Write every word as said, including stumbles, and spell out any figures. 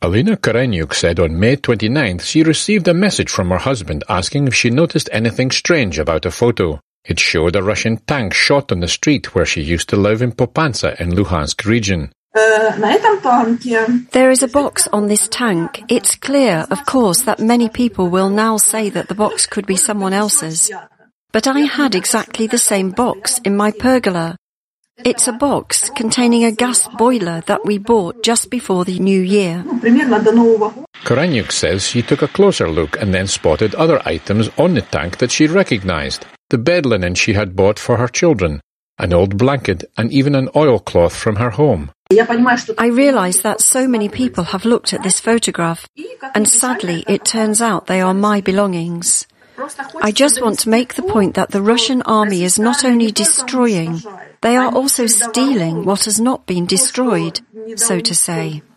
Alina Karenyuk said on May twenty-ninth she received a message from her husband asking if she noticed anything strange about a photo. It showed a Russian tank shot on the street where she used to live in Popansa in Luhansk region. There is a box on this tank. It's clear, of course, that many people will now say that the box could be someone else's. But I had exactly the same box in my pergola. It's a box containing a gas boiler that we bought just before the new year. Karenyuk says she took a closer look and then spotted other items on the tank that she recognized. The bed linen she had bought for her children, an old blanket, and even an oilcloth from her home. I realize that so many people have looked at this photograph, and sadly it turns out they are my belongings. I just want to make the point that the Russian army is not only destroying, they are also stealing what has not been destroyed, so to say.